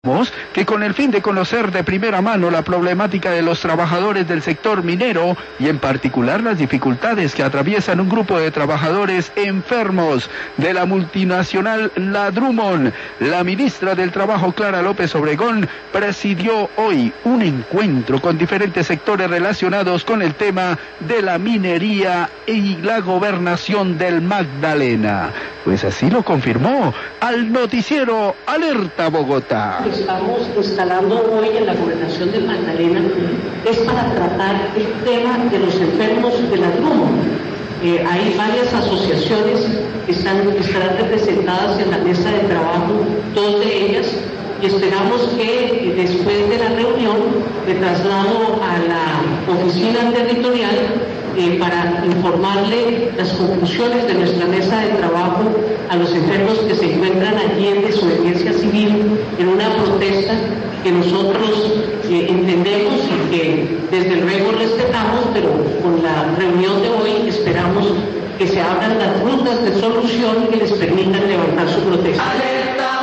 que con el fin de conocer de primera mano la problemática de los trabajadores del sector minero y en particular las dificultades que atraviesan un grupo de trabajadores enfermos de la multinacional La Drummond, la ministra del Trabajo Clara López Obregón presidió hoy un encuentro con diferentes sectores relacionados con el tema de la minería y la gobernación del Magdalena. Pues así lo confirmó al noticiero Alerta Bogotá. Estamos instalando hoy en la gobernación del Magdalena es para tratar el tema de los enfermos de La Drummond. Hay varias asociaciones que estarán representadas en la mesa de trabajo, dos de ellas, y esperamos que después de la reunión me traslado a la oficina territorial para informarle las conclusiones de nuestra mesa de trabajo a los enfermos que se encuentran allí en desobediencia civil en una protesta que nosotros entendemos y que desde luego respetamos, pero con la reunión de hoy esperamos que se abran las rutas de solución que les permitan levantar su protesta. ¡Alerta!